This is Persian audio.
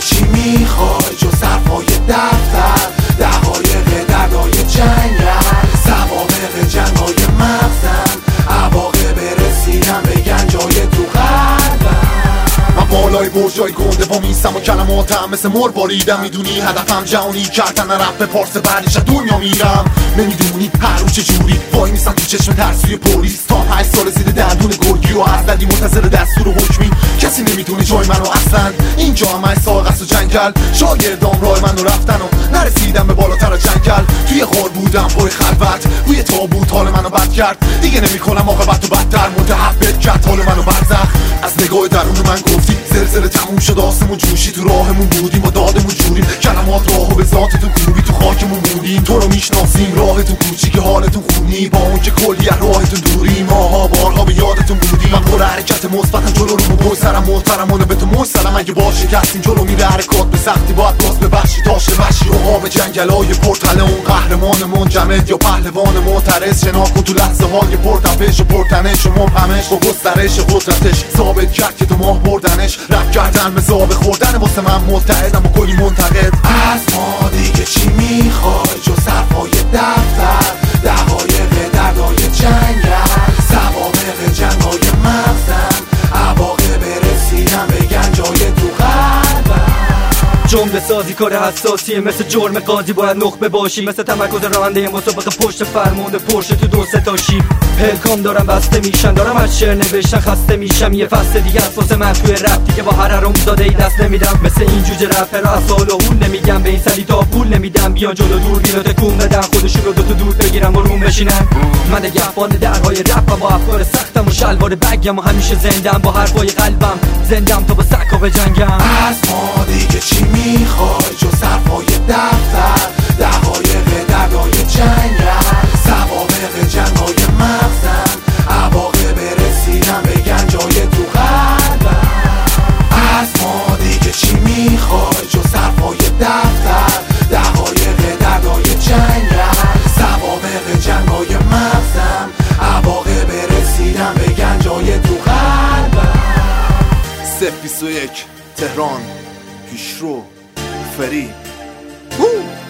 چی میخوای جز حرفای دفتر، دقایق دردای جنگل، سوابق جنگای مغزم، عواقب رسیدن به گنجای تو قلبم. من بالای برجای گنده با میستم و کلماتم مثل مر باریدم. میدونی هدفم جهانی کردن رپ به پارس، بعدش از دنیا میرم. نمیدونی هر رو چجوری وای میستم تو چشم ترسوی پلیس. تا 8 سال زیر دندون گرگی و از ددی منتظر دستور حکمی. کسی نمیدونه جای منو اصلا، اینجا هم ساق است و جنگل. شاگردام راه منو رفتن و نرسیدم به بالاتر جنگل. توی غار بودم پای خلوت، روی تابوت حال منو بد کرد. دیگه نمیکنم عاقبت و بدتر، متحول کرد حال منو برزخ. از نگاه درون من گفتی زلزله تموم شد، آسمون جوشی، تو راهمون بودیم با دادمون جوریم. کلمات راهو به ذاتتون کوبی، تو خاکمون بودیم. تو رو میشناسیم، راهتون کوچیک، حالتون خونی، با اون که کلی از راهتون دوریم. ماها بارها به یادتون بودیم. من پر حرکت مثبتم، جلو رو پای سرم محترمانه به تو مستلم. اگه باشه کسیم جلو میره حرکات به سختی، باید باز ببخشی تاش وحشی و آب جنگلای پرتله. اون قهرمان منجمد یا پهلوان معترض، شناخت تو لحظه های پرتپش و پرتنش و مبهمش با گسترش قدرتش ثابت کرد که تو ماه بردنش. رپ کردن به زاب خوردن واسه من متحدم و کلی منتقد. از ما دیگه چی میخوای جز حرفای دفتر، دقایق دردای جنگل، سوابق جنگای مغزم، عواقب رسیدن به گنجای تو قلبم. جمله سازی کار حساسیه، مثل جرم قاضی باید نخبه باشی، مثل تمرکز راننده مسابقه پشت فرمونده پرشه تو 2 تا شیب. پلکام دارم بسته میشن، دارم از شعر نوشتن خسته میشم. یه فصل دیگه از واسه من توی رپ دیگه با هر حرام زاده ای دست نمیدم. مثل این جوجه رپر از سال و هون نمیگم، به این سلی تا پول نمیدم. بیان جلو دور بینو تکون بدن، خودشون رو دوتا دور بگیرم و روم بشینن. من نگهبان درهای رپم، با افکار سختم و شلوار بگم و همیشه زندم با حرفای قلبم. زندم تا با سکا به جنگم. از ما دیگه چی میخوای جز حرفای دفتر، دقایق دردای جنگل، سوابق جنگای مغزم، عواقب رسیدن به گنجای تو قلبم. از ما دیگه چی میخوای جز حرفای دفتر، دقایق دردای جنگل، سوابق جنگای مغزم، عواقب رسیدن به گنجای تو قلبم. 021 تهران، پیشرو، فری